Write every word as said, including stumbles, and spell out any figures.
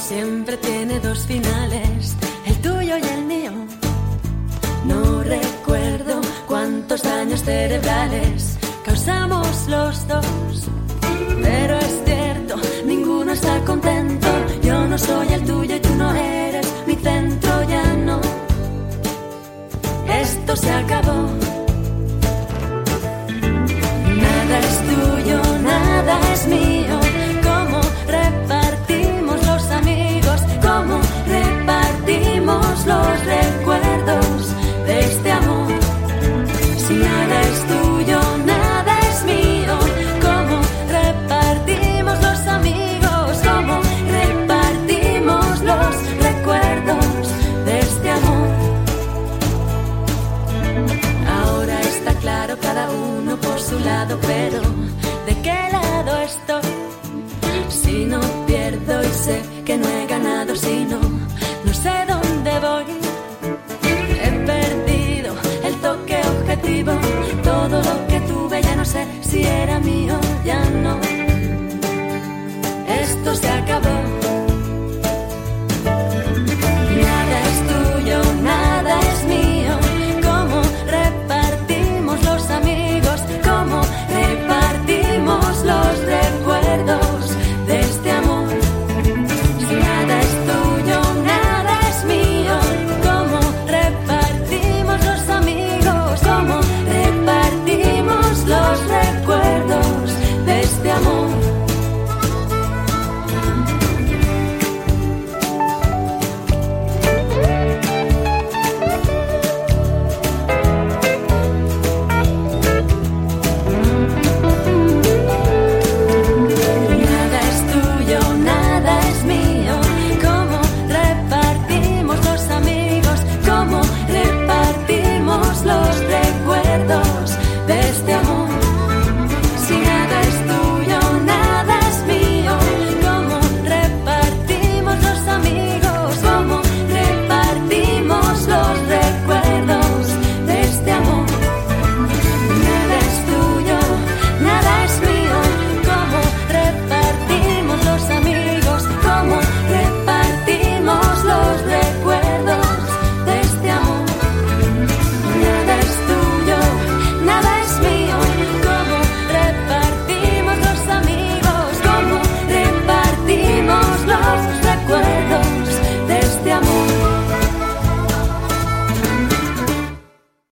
siempre tiene dos finales, el tuyo y el mío. No recuerdo cuántos daños cerebrales causamos los dos, pero es cierto, ninguno está contento. Yo no soy el tuyo y tú no eres mi centro, ya no. Esto se acabó. Nada es tuyo, nada es mío. ¿Cómo repartimos los amigos? ¿Cómo repartimos los recuerdos de este amor? Si nada es tuyo, nada es mío. ¿Cómo repartimos los amigos? ¿Cómo repartimos los recuerdos de este amor? Ahora está claro, cada uno por su lado, pero ¿de qué lado estoy? Si no pierdo y sé que no he